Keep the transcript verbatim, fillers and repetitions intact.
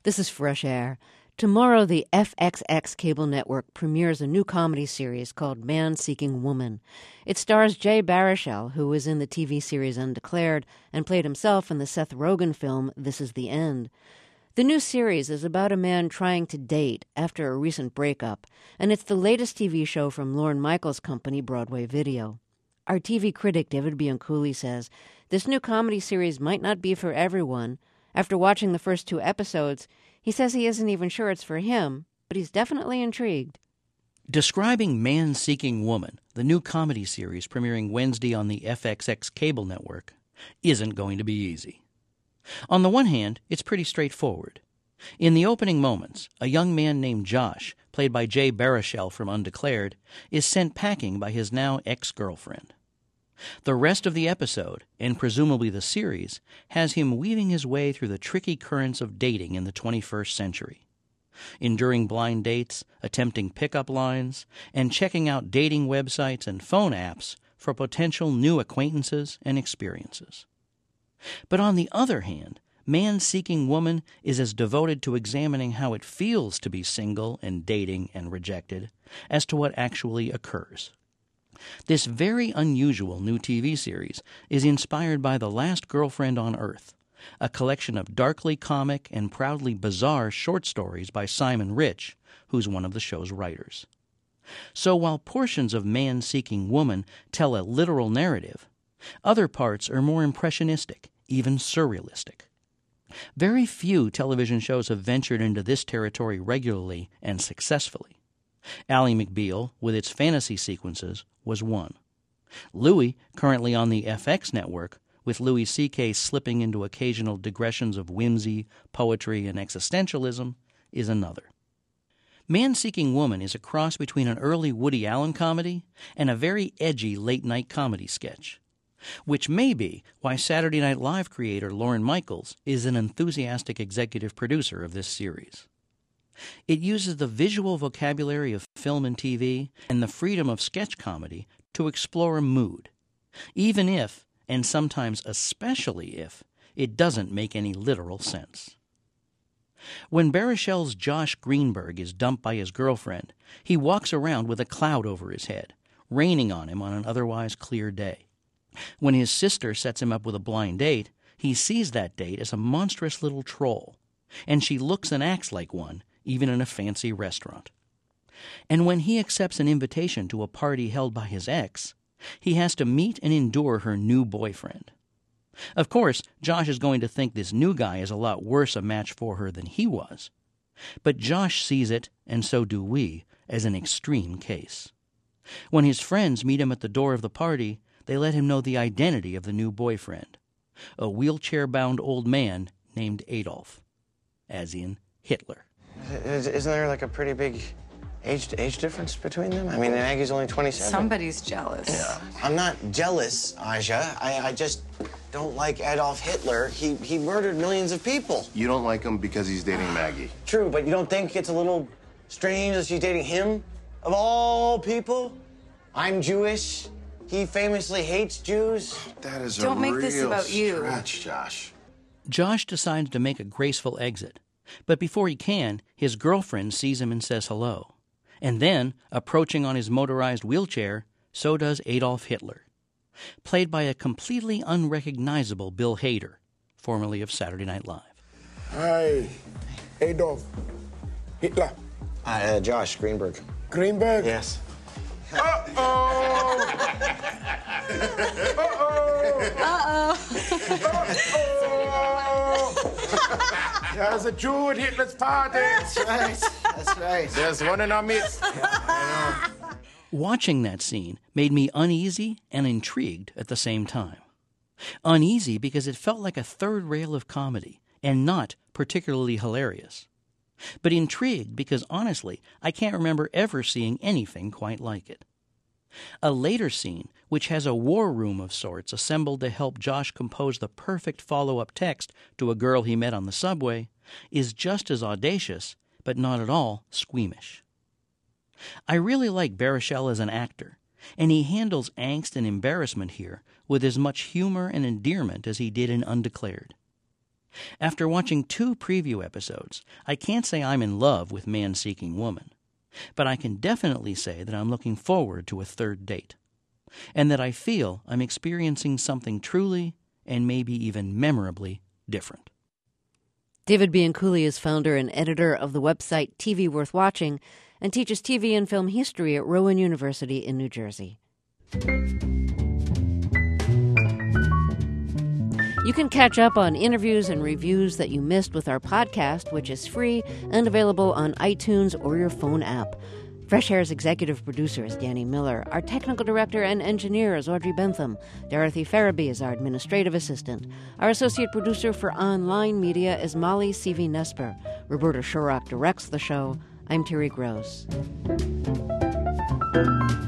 This is Fresh Air. Tomorrow, the F X X cable network premieres a new comedy series called Man Seeking Woman. It stars Jay Baruchel, who was in the T V series Undeclared and played himself in the Seth Rogen film This Is the End. The new series is about a man trying to date after a recent breakup, and it's the latest T V show from Lorne Michaels' company, Broadway Video. Our T V critic, David Bianculli, says this new comedy series might not be for everyone. After watching the first two episodes, he says he isn't even sure it's for him, but he's definitely intrigued. Describing Man Seeking Woman, the new comedy series premiering Wednesday on the F X X cable network, isn't going to be easy. On the one hand, it's pretty straightforward. In the opening moments, a young man named Josh, played by Jay Baruchel from Undeclared, is sent packing by his now ex-girlfriend. The rest of the episode, and presumably the series, has him weaving his way through the tricky currents of dating in the twenty-first century. Enduring blind dates, attempting pickup lines, and checking out dating websites and phone apps for potential new acquaintances and experiences. But on the other hand, Man Seeking Woman is as devoted to examining how it feels to be single and dating and rejected as to what actually occurs. This very unusual new T V series is inspired by The Last Girlfriend on Earth, a collection of darkly comic and proudly bizarre short stories by Simon Rich, who's one of the show's writers. So while portions of Man Seeking Woman tell a literal narrative, other parts are more impressionistic, even surrealistic. Very few television shows have ventured into this territory regularly and successfully. Ally McBeal, with its fantasy sequences, was one. Louie, currently on the F X network, with Louis C K slipping into occasional digressions of whimsy, poetry, and existentialism, is another. Man Seeking Woman is a cross between an early Woody Allen comedy and a very edgy late-night comedy sketch, which may be why Saturday Night Live creator Lorne Michaels is an enthusiastic executive producer of this series. It uses the visual vocabulary of film and T V and the freedom of sketch comedy to explore a mood, even if, and sometimes especially if, it doesn't make any literal sense. When Baruchel's Josh Greenberg is dumped by his girlfriend, he walks around with a cloud over his head, raining on him on an otherwise clear day. When his sister sets him up with a blind date, he sees that date as a monstrous little troll, and she looks and acts like one, even in a fancy restaurant. And when he accepts an invitation to a party held by his ex, he has to meet and endure her new boyfriend. Of course, Josh is going to think this new guy is a lot worse a match for her than he was. But Josh sees it, and so do we, as an extreme case. When his friends meet him at the door of the party, they let him know the identity of the new boyfriend, a wheelchair-bound old man named Adolf, as in Hitler. Isn't there like a pretty big age age difference between them? I mean, Maggie's only twenty-seven. Somebody's jealous. Yeah. I'm not jealous, Aja. I, I just don't like Adolf Hitler. He, he murdered millions of people. You don't like him because he's dating Maggie. True, but you don't think it's a little strange that she's dating him? Of all people? I'm Jewish. He famously hates Jews. That is Don't a make real this about you. stretch, Josh. Josh decides to make a graceful exit, but before he can, his girlfriend sees him and says hello. And then, approaching on his motorized wheelchair, so does Adolf Hitler, played by a completely unrecognizable Bill Hader, formerly of Saturday Night Live. Hi, Adolf Hitler. Uh, Josh Greenberg. Greenberg? Yes. Uh-oh! Uh-oh! Uh-oh! There's a Jew at Hitler's party. That's right. That's right. There's one in our midst. Watching that scene made me uneasy and intrigued at the same time. Uneasy because it felt like a third rail of comedy and not particularly hilarious. But intrigued because, honestly, I can't remember ever seeing anything quite like it. A later scene, which has a war room of sorts assembled to help Josh compose the perfect follow-up text to a girl he met on the subway, is just as audacious, but not at all squeamish. I really like Baruchel as an actor, and he handles angst and embarrassment here with as much humor and endearment as he did in Undeclared. After watching two preview episodes, I can't say I'm in love with Man Seeking Woman, but I can definitely say that I'm looking forward to a third date, and that I feel I'm experiencing something truly and maybe even memorably different. David Bianculli is founder and editor of the website T V Worth Watching and teaches T V and film history at Rowan University in New Jersey. You can catch up on interviews and reviews that you missed with our podcast, which is free and available on iTunes or your phone app. Fresh Air's executive producer is Danny Miller. Our technical director and engineer is Audrey Bentham. Dorothy Farabee is our administrative assistant. Our associate producer for online media is Molly Seavey-Nesper. Roberta Shorrock directs the show. I'm Terry Gross.